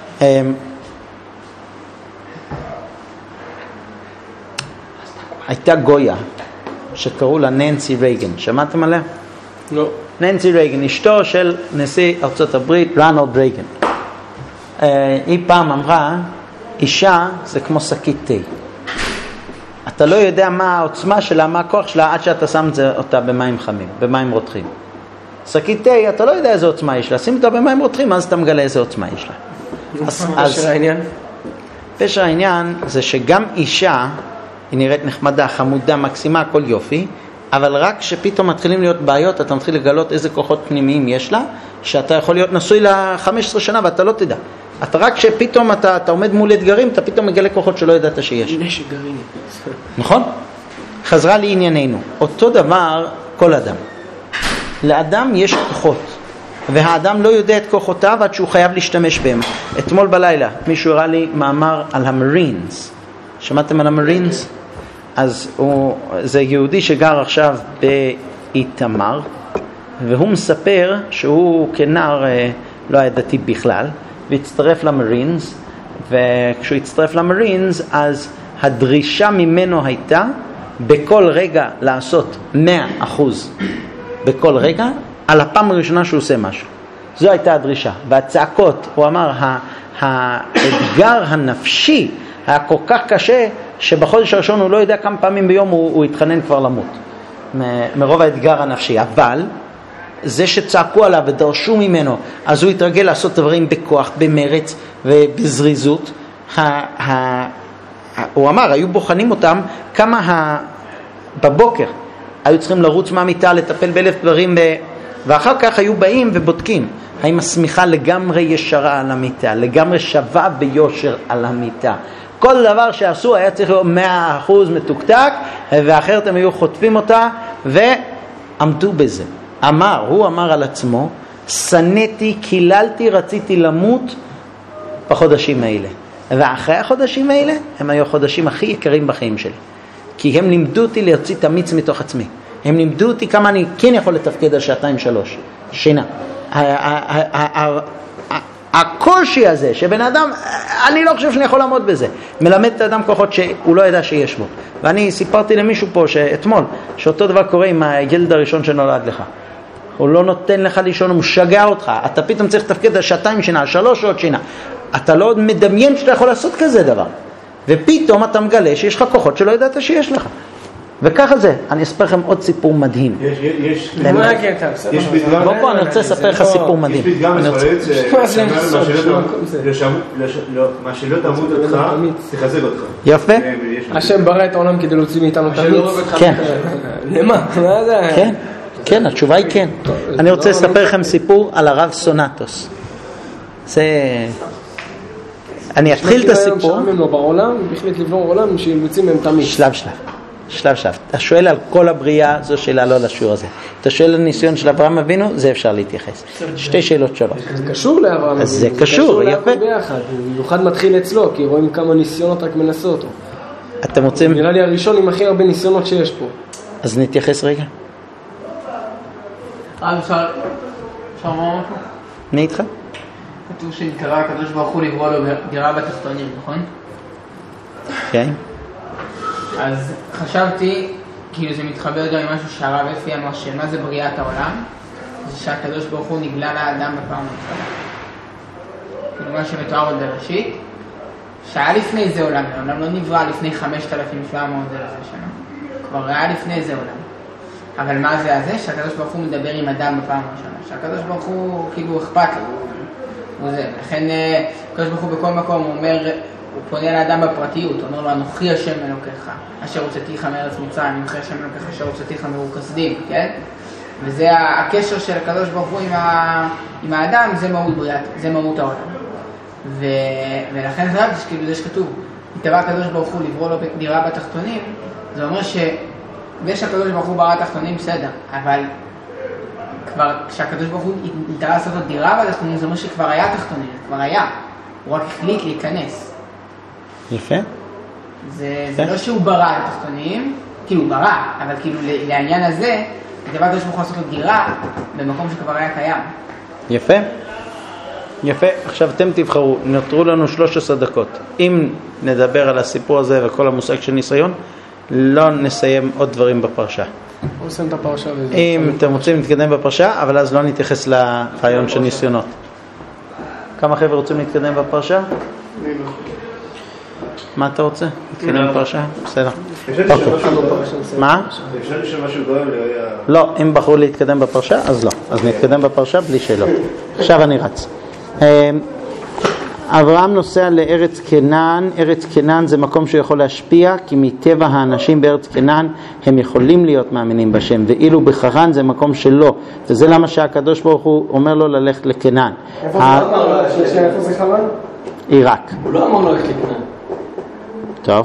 הייתה גויה שקראו לה ננסי רייגן, שמעתם עליה? לא. ננסי רייגן, אשתו של נשיא ארצות הברית, רונלד רייגן. היא פעם אמרה, אישה זה כמו שקית תה. אתה לא יודע מה העוצמה שלה, מה הכוח שלה, עד שאתה שם אותה במים חמים, במים רותחים. שקית תה, אתה לא יודע איזה עוצמה יש לה, שים אותה במים רותחים, אז אתה מגלה איזה עוצמה יש לה. פשר העניין? פשר העניין זה שגם אישה, היא נראית נחמדה, חמודה, מקסימה, הכל יופי, אבל רק שפתאום מתחילים להיות בעיות, אתה מתחיל לגלות איזה כוחות פנימיים יש לה, שאתה יכול להיות נשוי ל-15 שנה ואתה לא תדע. אתה רק שפתאום אתה עומד מול אתגרים, אתה פתאום מגלה כוחות שלא ידעת שיש. נשק גרעיני. נכון? חזרה לענייננו. אותו דבר כל אדם. לאדם יש כוחות, והאדם לא יודע את כוחותיו עד שהוא חייב להשתמש בהם. אתמול בלילה מישהו הראה לי מאמר על המרינס. שמעתם על המרינס? אז זה יהודי שגר עכשיו באיתמר, והוא מספר שהוא כנער לא היה דתי בכלל, והצטרף למרינס, וכשהוא הצטרף למרינס, אז הדרישה ממנו הייתה בכל רגע לעשות 100% בכל רגע, על הפעם הראשונה שהוא עושה משהו. זו הייתה הדרישה. והצעקות, הוא אמר, האתגר הנפשי היה כל כך קשה, שבחודש הראשון הוא לא יודע כמה פעמים ביום הוא התחנן כבר למות. מרוב האתגר הנפשי. אבל זה שצעקו עליו ודרשו ממנו, אז הוא התרגל לעשות דברים בכוח, במרץ ובזריזות. הוא אמר, היו בוחנים אותם כמה בבוקר, היו צריכים לרוץ מהמיטה, לטפל באלף דברים, ואחר כך היו באים ובודקים, האם השמיכה לגמרי ישרה על המיטה, לגמרי שווה ביושר על המיטה. כל דבר שעשו היה צריך להיות 100% מתוקתק, ואחרת הם היו חוטפים אותה, ועמדו בזה. הוא אמר על עצמו, שנאתי, קיללתי, רציתי למות בחודשים האלה. ואחרי החודשים האלה, הם היו החודשים הכי יקרים בחיים שלי. כי הם לימדו אותי להוציא את המיץ מתוך עצמי. הם לימדו אותי כמה אני כן יכול לתפקד על 2-3 שינה. הקושי הזה שבן אדם, אני לא חושב שאני יכול לעמוד בזה, מלמד את האדם כוחות שהוא לא ידע שיש בו. ואני סיפרתי למישהו פה אתמול שאותו דבר קורה עם הילד הראשון שנולד לך. הוא לא נותן לך לישון, הוא משגע אותך, אתה פתאום צריך לתפקד על 2 שינה, 3 שעות שינה, אתה לא מדמיין שאתה יכול לעשות כזה דבר, ופתאום אתה מגלה שיש לך כוחות שלא ידעת שיש לך. וככה זה. אני אספר לכם עוד סיפור מדהים. יש פתגם, בוא פה, אני רוצה לספר לך סיפור מדהים. יש פתגם מה שלא תמות אותך, תחזק אותך. יפה. השם ברא את העולם כדי להוציא מאיתנו את המיץ. כן. למה? כן. כן, התשובה היא כן. אני רוצה לספר לכם סיפור על הרב סונטוס. אני אתחיל את הסיפור. שרמם לו בעולם, החליט לבנות עולם שיוצאים מהם תמיד. שלב. אתה שואל על כל הבריאה, זו שאלה לא לשיעור הזה. אתה שואל על ניסיון של אברהם אבינו, זה אפשר להתייחס. 2 שאלות שונות. זה קשור לאברהם אבינו. זה קשור, יפה. במיוחד מתחיל אצלו, כי רואים כמה ניסיונות רק מנסה אותו. אתם רוצים... נראה לי הראשון עם הכי הרבה ניסיונות שיש פה. אז נתייחס רגע. אפשר לומר משהו? אני איתך? כתוב שנקרא הקדוש ברוך הוא לברוא לו דירה בתחתונים, נכון? כן. אז חשבתי, כאילו זה מתחבר גם עם משהו שהרב אפי אמר שמה זה בריאת העולם? זה שהקדוש ברוך הוא נגלה לאדם בפעם הראשונה. כאילו מה שמתואר עוד בראשית, שהיה לפני זה עולם, העולם לא נברא לפני 5,700 שנה. כבר היה לפני זה עולם. אבל מה זה הזה? שהקדוש ברוך הוא מדבר עם אדם בפעם הראשונה. שהקדוש ברוך הוא כאילו אכפת לו. הוא זה. לכן הקדוש ברוך הוא בכל מקום הוא אומר, הוא פונה לאדם בפרטיות, הוא אומר לו, אנוכי השם אלוקיך, אשר הוצאתיך מארץ מצרים, אנוכי השם אלוקיך, אשר הוצאתיך מאור כשדים, כן? וזה הקשר של הקדוש ברוך הוא עם האדם, זה מהות העולם. ולכן חשבתי שכאילו זה שכתוב, התאווה הקדוש ברוך הוא לברוא לו דירה בתחתונים, זה אומר שהקדוש ברוך הוא ברא תחתונים בסדר, אבל כבר כשהקדוש ברוך הוא התאווה לעשות לו דירה בתחתונים, זה אומר שכבר היה תחתונים, כבר היה, הוא רק החליט להיכנס. יפה. זה לא שהוא ברא את התחתונים, כאילו הוא ברא, אבל כאילו לעניין הזה, התאווה הקדוש ברוך הוא לעשות לו דירה במקום שכבר היה קיים. יפה. יפה, עכשיו אתם תבחרו, נותרו לנו 13 דקות. אם נדבר על הסיפור הזה וכל המושג של ניסיון, לא נסיים עוד דברים בפרשה. נסיים את הפרשה. אם אתם רוצים להתקדם בפרשה, אבל אז לא נתייחס לרעיון של ניסיונות. כמה חבר'ה רוצים להתקדם בפרשה? מה אתה רוצה? להתקדם בפרשה? בסדר. מה? אפשר לשאול משהו גורם? לא, אם בחרו להתקדם בפרשה, אז לא. אז נתקדם בפרשה בלי שאלות. עכשיו אני רץ. אברהם נוסע לארץ קנען. ארץ קנען זה מקום שיכול להשפיע, כי מטבע האנשים בארץ קנען הם יכולים להיות מאמינים בשם, ואילו בחרן זה מקום שלא, וזה למה שהקדוש ברוך הוא אומר לו ללכת לקנען. איפה זה חרן? עיראק. הוא לא אמר לו ללכת לקנען. טוב.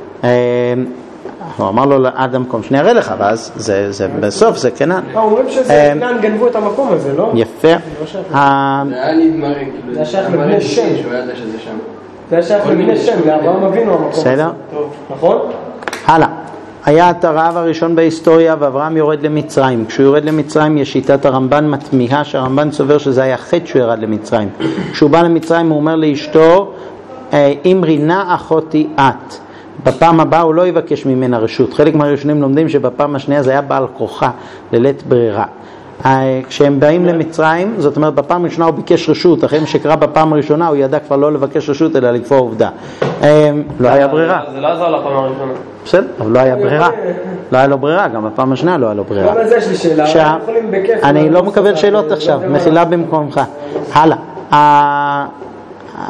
הוא אמר לו עד המקום שאני אראה לך, ואז זה בסוף זה קנען. אומרים שזה קנען, גנבו את המקום הזה, לא? יפה. זה היה נדמה, כאילו, זה השייך לבני שם. שהוא ידע שזה שם. זה השייך לבני שם, לאברהם אבינו המקום הזה. בסדר. נכון? הלאה. היה את הרעב הראשון בהיסטוריה, ואברהם יורד למצרים. כשהוא יורד למצרים יש שיטת הרמב"ן מתמיהה, שהרמב"ן סובר שזה היה חטא שהוא ירד למצרים. כשהוא בא למצרים הוא אומר לאשתו, אמרי נא אחותי את. בפעם הבאה הוא לא יבקש ממנה רשות. חלק מהראשונים לומדים שבפעם השנייה זה היה בעל כוחה ללית ברירה. כשהם באים למצרים, זאת אומרת בפעם הראשונה הוא ביקש רשות, אחרי שקרה בפעם הראשונה הוא ידע כבר לא לבקש רשות אלא לקבוע עובדה. לא היה ברירה. זה לא עזר לפעם הראשונה. בסדר, אבל לא היה ברירה. לא היה לו ברירה, גם בפעם השנייה לא היה לו ברירה. גם על זה יש לי שאלה. אני לא מקבל שאלות עכשיו, מחילה במקומך. הלאה.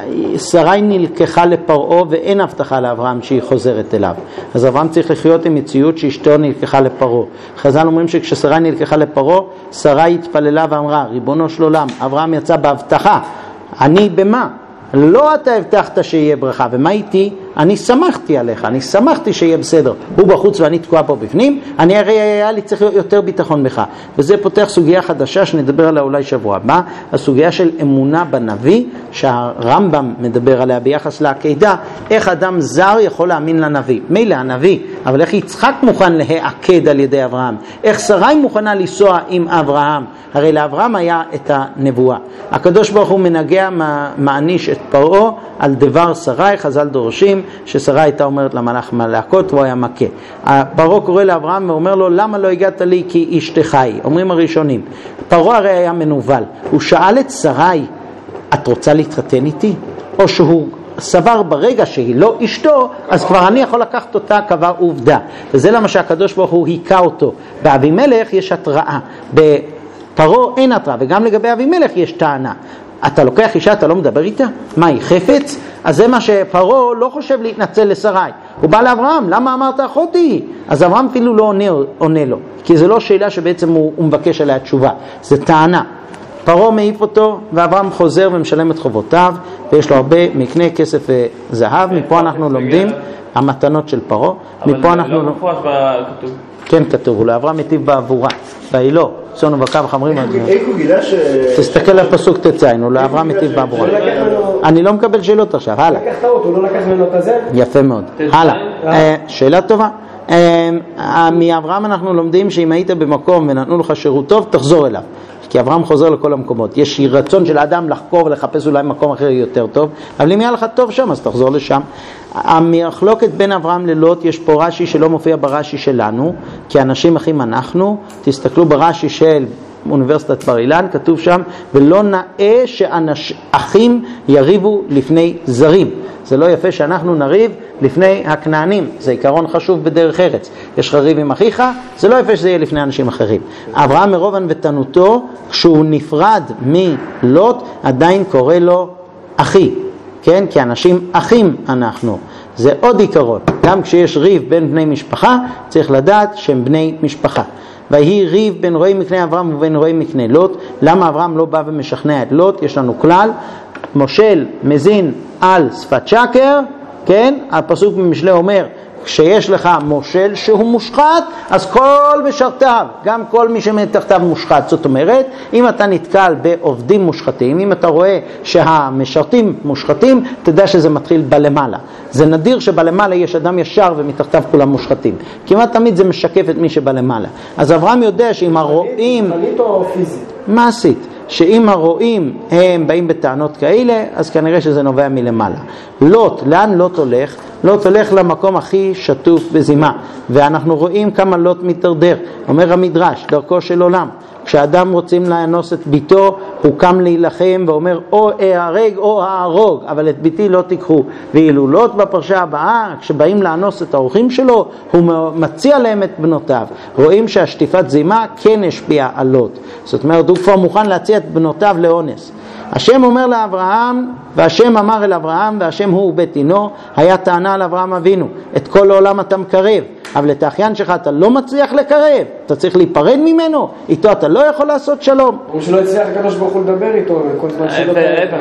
שרי נלקחה לפרעה ואין הבטחה לאברהם שהיא חוזרת אליו. אז אברהם צריך לחיות עם מציאות שאשתו נלקחה לפרעה. חז"ל אומרים שכששרי נלקחה לפרעה, שרי התפללה ואמרה, ריבונו של עולם, אברהם יצא בהבטחה, אני במה? לא אתה הבטחת שיהיה ברכה, ומה איתי? אני שמחתי עליך, אני שמחתי שיהיה בסדר. הוא בחוץ ואני תקוע פה בפנים, אני הרי היה לי צריך יותר ביטחון בך. וזה פותח סוגיה חדשה שנדבר עליה אולי שבוע הבא, הסוגיה של אמונה בנביא, שהרמב"ם מדבר עליה ביחס לעקידה, איך אדם זר יכול להאמין לנביא. מילא הנביא, אבל איך יצחק מוכן להעקד על ידי אברהם? איך שרי מוכנה לנסוע עם אברהם? הרי לאברהם היה את הנבואה. הקדוש ברוך הוא מנגע מעניש את פרעה על דבר שרי. חז"ל דורשים ששרי הייתה אומרת למלאך מלאכות והוא היה מכה. פרעה קורא לאברהם ואומר לו, למה לא הגעת לי כי אשתך היא? אומרים הראשונים, פרעה הרי היה מנוול, הוא שאל את שרי, את רוצה להתחתן איתי? או שהוא סבר ברגע שהיא לא אשתו, אז כבר אני יכול לקחת אותה קבע עובדה. וזה למה שהקדוש ברוך הוא היכה אותו. באבימלך יש התראה, בפרעה אין התראה, וגם לגבי אבימלך יש טענה. אתה לוקח אישה, אתה לא מדבר איתה? מה, היא חפץ? אז זה מה שפרעה לא חושב להתנצל לשרי. הוא בא לאברהם, למה אמרת אחותי? אז אברהם אפילו לא עונה לו, כי זה לא שאלה שבעצם הוא מבקש עליה תשובה, זה טענה. פרעה מעיף אותו, ואברהם חוזר ומשלם את חובותיו, ויש לו הרבה מקנה כסף וזהב. מפה אנחנו לומדים המתנות של פרעה. מפה אנחנו לא מפורש בכתוב. כן כתוב, הוא לאברהם היטיב בעבורה, והיא צאן ובקר וחמרים. איך הוא גילה תסתכל על פסוק תציין, הוא לאברהם היטיב בעבורה. אני לא מקבל שאלות עכשיו, הלאה. לקח טעות, הוא לא לקח ממנו את הזה? יפה מאוד, הלאה. שאלה טובה. מאברהם אנחנו לומדים שאם היית במקום ונתנו לך שירות טוב, תחזור אליו. כי אברהם חוזר לכל המקומות. יש רצון של האדם לחקור ולחפש אולי מקום אחר יותר טוב, אבל אם היה לך טוב שם, אז תחזור לשם. המחלוקת בין אברהם ללוט, יש פה רש"י שלא מופיע ברש"י שלנו, כי אנשים אחים אנחנו. תסתכלו ברש"י של אוניברסיטת בר אילן, כתוב שם, ולא נאה שאחים יריבו לפני זרים. זה לא יפה שאנחנו נריב לפני הכנענים, זה עיקרון חשוב בדרך ארץ. יש לך ריב עם אחיך, זה לא יפה שזה יהיה לפני אנשים אחרים. אברהם מרוב ענוותנותו, כשהוא נפרד מלוט, עדיין קורא לו אחי, כן? כי אנשים אחים אנחנו. זה עוד עיקרון. גם כשיש ריב בין בני משפחה, צריך לדעת שהם בני משפחה. והיא ריב בין רועי מקנה אברהם ובין רועי מקנה לוט. למה אברהם לא בא ומשכנע את לוט? יש לנו כלל, מושל מזין על שפת שקר, כן? הפסוק במשלי אומר, כשיש לך מושל שהוא מושחת, אז כל משרתיו, גם כל מי שמתחתיו מושחת. זאת אומרת, אם אתה נתקל בעובדים מושחתים, אם אתה רואה שהמשרתים מושחתים, תדע שזה מתחיל בלמעלה. זה נדיר שבלמעלה יש אדם ישר ומתחתיו כולם מושחתים. כמעט תמיד זה משקף את מי שבלמעלה. אז אברהם יודע שאם הרואים... מנית או פיזית? מה עשית? שאם הרואים הם באים בטענות כאלה, אז כנראה שזה נובע מלמעלה. לוט, לאן לוט הולך? לוט הולך למקום הכי שטוף בזימה, ואנחנו רואים כמה לוט מתדרדר. אומר המדרש, דרכו של עולם, כשאדם רוצים לאנוס את ביתו, הוא קם להילחם ואומר או אהרג או ההרוג, אבל את ביתי לא תיקחו. ואילו לוט בפרשה הבאה, כשבאים לאנוס את האורחים שלו, הוא מציע להם את בנותיו. רואים שהשטיפת זימה כן השפיעה על לוט. זאת אומרת, הוא כבר מוכן להציע את בנותיו לאונס. השם אומר לאברהם, והשם אמר אל אברהם, והשם הוא בית עינו. היה טענה על אברהם אבינו, את כל העולם אתה מקרב, אבל את האחיין שלך אתה לא מצליח לקרב, אתה צריך להיפרד ממנו, איתו אתה לא יכול לעשות שלום. הוא שלא הצליח הקדוש ברוך הוא לדבר איתו, כל זמן שלא...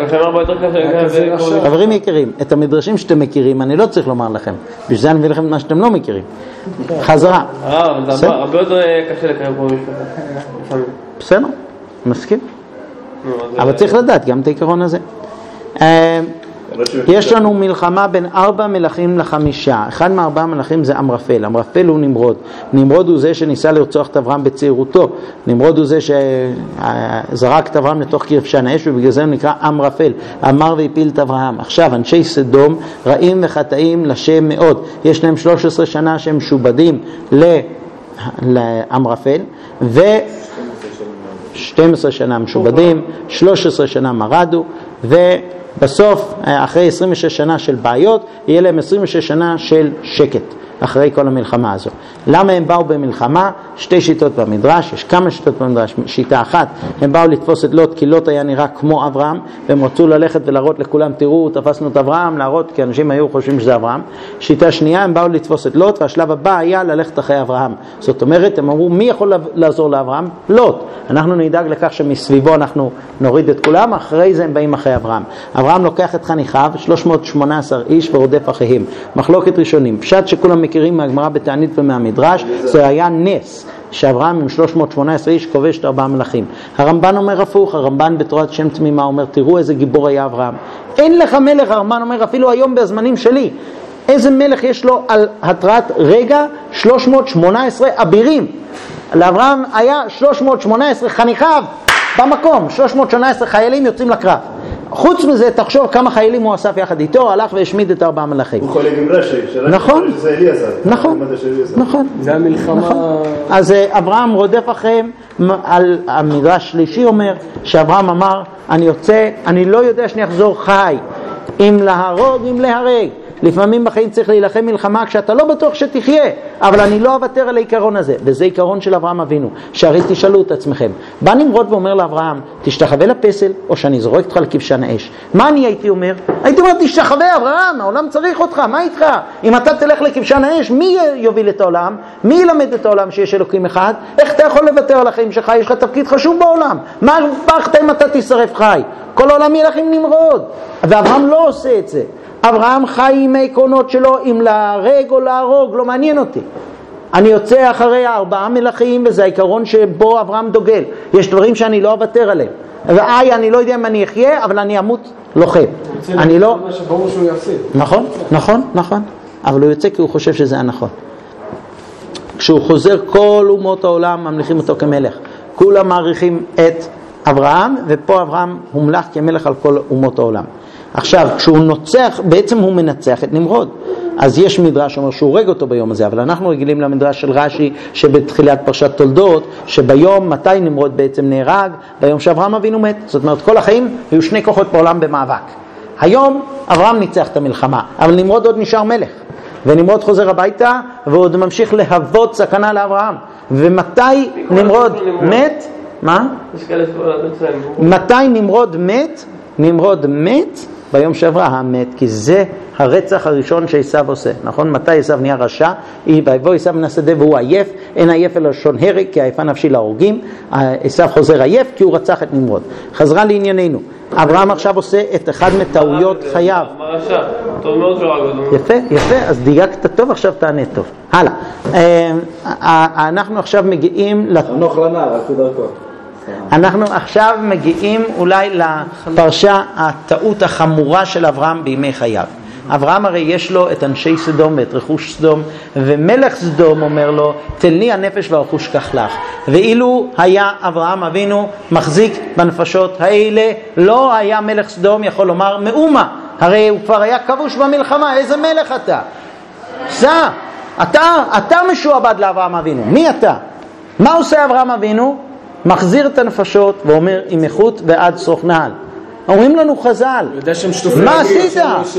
חברים יקרים, את המדרשים שאתם מכירים, אני לא צריך לומר לכם, בשביל זה אני מביא לכם מה שאתם לא מכירים. חזרה. זה הרבה יותר קשה לקרב פה משפחה. בסדר, מסכים. אבל צריך לדעת גם את העיקרון הזה. יש לנו מלחמה בין 4 מלכים ל5. אחד מ4 מלכים זה אמרפל. אמרפל הוא נמרוד. נמרוד הוא זה שניסה לרצוח את אברהם בצעירותו. נמרוד הוא זה שזרק את אברהם לתוך כבשן האש, ובגלל זה הוא נקרא אמרפל. אמר והפיל את אברהם. עכשיו אנשי סדום רעים וחטאים לשם מאוד. יש להם 13 שנה שהם משובדים לאמרפל, 12 שנה משובדים, 13 שנה מרדו, ובסוף, אחרי 26 שנה של בעיות, יהיה להם 26 שנה של שקט. אחרי כל המלחמה הזו. למה הם באו במלחמה? שתי שיטות במדרש, יש כמה שיטות במדרש. שיטה אחת, הם באו לתפוס את לוט, כי לוט היה נראה כמו אברהם, והם רצו ללכת ולהראות לכולם, תראו, תפסנו את אברהם, להראות, כי אנשים היו חושבים שזה אברהם. שיטה שנייה, הם באו לתפוס את לוט, והשלב הבא היה ללכת אחרי אברהם. זאת אומרת, הם אמרו, מי יכול לעזור לאברהם? לוט. אנחנו נדאג לכך שמסביבו אנחנו נוריד את כולם, אחרי זה הם באים אחרי אברהם. אברהם לוקח את חניכיו, 318 איש ורודף אחריהם. מחלוקת ראשונים. פשט שכולם מכירים מהגמרא בתענית ומהמדרש, זה היה נס. שאברהם עם 318 איש כובש את 4 מלכים. הרמב"ן אומר הפוך, הרמב"ן בתורת שם תמימה אומר, תראו איזה גיבור היה אברהם. אין לך מלך, הרמב"ן אומר, אפילו היום בזמנים שלי, איזה מלך יש לו על התראת רגע 318 אבירים. לאברהם היה 318 חניכיו במקום, 318 חיילים יוצאים לקרב. חוץ מזה, תחשוב כמה חיילים הוא אסף יחד איתו, הלך והשמיד את 4 מלכים. הוא חולק עם רש"י, נכון, נכון, נכון. זה המלחמה. אז אברהם רודף אחריהם, על המדרש שלישי אומר, שאברהם אמר, אני יוצא, אני לא יודע שאני אחזור חי, אם להרוג, אם להרג. לפעמים בחיים צריך להילחם מלחמה כשאתה לא בטוח שתחיה, אבל אני לא אוותר על העיקרון הזה, וזה עיקרון של אברהם אבינו. שהרי תשאלו את עצמכם, בא נמרוד ואומר לאברהם, תשתחווה לפסל או שאני זורק אותך לכבשן האש? מה אני הייתי אומר? הייתי אומר, תשתחווה אברהם, העולם צריך אותך, מה איתך? אם אתה תלך לכבשן האש, מי יוביל את העולם? מי ילמד את העולם שיש אלוקים אחד? איך אתה יכול לוותר על החיים שלך? יש לך תפקיד חשוב בעולם. מה הרווחת אם אתה תשרף חי? כל העולם ילך עם נמרוד. ואברהם לא עושה את זה. אברהם חי עם העקרונות שלו, אם להרג או להרוג, לא מעניין אותי. אני יוצא אחרי 4 מלכים, וזה העיקרון שבו אברהם דוגל. יש דברים שאני לא אוותר עליהם. אני לא יודע אם אני אחיה, אבל אני אמות לוחם. אני לא... נכון, נכון, נכון. אבל הוא יוצא כי הוא חושב שזה הנכון. כשהוא חוזר, כל אומות העולם ממליכים אותו כמלך. כולם מעריכים את אברהם, ופה אברהם הומלך כמלך על כל אומות העולם. עכשיו, כשהוא נוצח, בעצם הוא מנצח את נמרוד. אז יש מדרש שאומר שהוא הורג אותו ביום הזה, אבל אנחנו רגילים למדרש של רש"י שבתחילת פרשת תולדות, שביום מתי נמרוד בעצם נהרג, ביום שאברהם אבינו מת. זאת אומרת, כל החיים היו 2 כוחות בעולם במאבק. היום אברהם ניצח את המלחמה, אבל נמרוד עוד נשאר מלך. ונמרוד חוזר הביתה ועוד ממשיך להוות סכנה לאברהם. ומתי נמרוד מת? מה? מתי נמרוד מת? נמרוד מת ביום שאברהם מת, כי זה הרצח הראשון שעשיו עושה, נכון? מתי עשיו נהיה רשע? ויבוא עשיו מן השדה והוא עייף, אין עייף אלא לשון הרג, כי עייפה נפשי להורגים. עשיו חוזר עייף כי הוא רצח את נמרוד. חזרה לענייננו, אברהם עכשיו עושה את אחד מטעויות חייו. מה רשע? טוב מאוד לא עגוד. יפה, יפה, אז דייקת טוב, עכשיו תענה טוב. הלאה, אנחנו עכשיו מגיעים חנוך לנער, רק דרכו. אנחנו עכשיו מגיעים אולי לפרשה הטעות החמורה של אברהם בימי חייו. אברהם הרי יש לו את אנשי סדום ואת רכוש סדום, ומלך סדום אומר לו, תן לי הנפש והרכוש כך לך. ואילו היה אברהם אבינו מחזיק בנפשות האלה, לא היה מלך סדום יכול לומר מאומה. הרי הוא כבר היה כבוש במלחמה, איזה מלך אתה? אתה משועבד לאברהם אבינו. מי אתה? מה עושה אברהם אבינו? מחזיר את הנפשות ואומר עם איכות ועד סוף נעל. אומרים לנו חז"ל, מה עשית?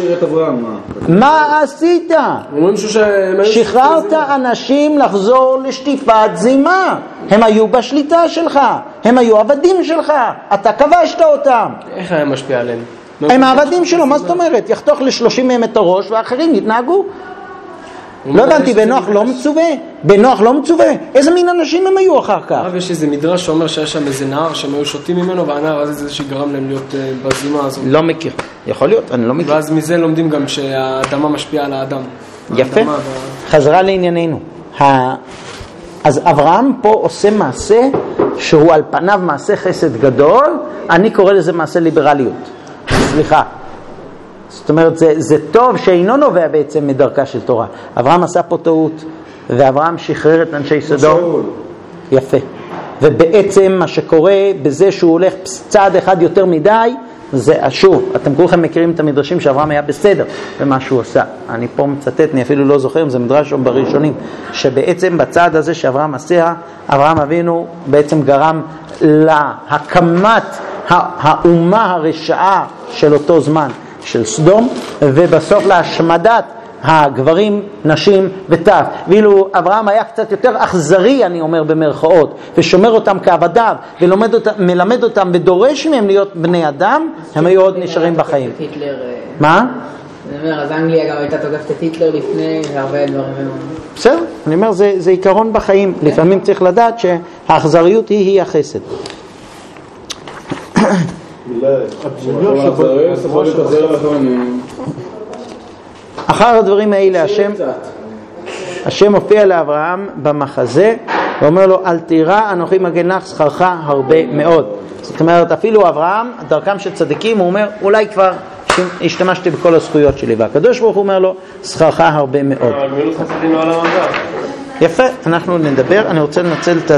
מה עשית? שחררת אנשים לחזור לשטיפת זימה. הם היו בשליטה שלך, הם היו עבדים שלך, אתה כבשת אותם. איך היה משפיע עליהם? הם העבדים שלו, מה זאת אומרת? יחתוך ל30 מהם את הראש ואחרים יתנהגו. לא הבנתי, בנוח לא מצווה? בנוח לא מצווה? איזה מין אנשים הם היו אחר כך? הרב, יש איזה מדרש שאומר שהיה שם איזה נער שהם היו שותים ממנו, והנער הזה זה שגרם להם להיות בזימה הזאת. לא מכיר, יכול להיות, אני לא מכיר. ואז מזה לומדים גם שהאדמה משפיעה על האדם. יפה, חזרה לענייננו. אז אברהם פה עושה מעשה שהוא על פניו מעשה חסד גדול, אני קורא לזה מעשה ליברליות. סליחה. זאת אומרת, זה טוב שאינו נובע בעצם מדרכה של תורה. אברהם עשה פה טעות, ואברהם שחרר את אנשי סדום. יפה. ובעצם מה שקורה בזה שהוא הולך צעד אחד יותר מדי, זה שוב, אתם כולכם מכירים את המדרשים שאברהם היה בסדר במה שהוא עשה. אני פה מצטט, אני אפילו לא זוכר אם זה מדרש או בראשונים, שבעצם בצעד הזה שאברהם עשה, אברהם אבינו בעצם גרם להקמת האומה הרשעה של אותו זמן, של סדום, ובסוף להשמדת הגברים, נשים וטף. ואילו אברהם היה קצת יותר אכזרי, אני אומר במרכאות, ושומר אותם כעבדיו, ומלמד אותם ודורש מהם להיות בני אדם, הם היו עוד נשארים בחיים. מה? אני אומר, אז אנגליה גם הייתה תוקפת את היטלר לפני, והרבה דברים. בסדר, אני אומר, זה עיקרון בחיים. לפעמים צריך לדעת שהאכזריות היא החסד. אחר הדברים האלה השם הופיע לאברהם במחזה ואומר לו, אל תירא, אנוכי מגן לך, שכרך הרבה מאוד. זאת אומרת, אפילו אברהם, דרכם של צדיקים, הוא אומר, אולי כבר השתמשתי בכל הזכויות שלי, והקדוש ברוך הוא אומר לו, שכרך הרבה מאוד. אבל גמילות חסדים לעולם הבא. יפה, אנחנו נדבר, אני רוצה לנצל את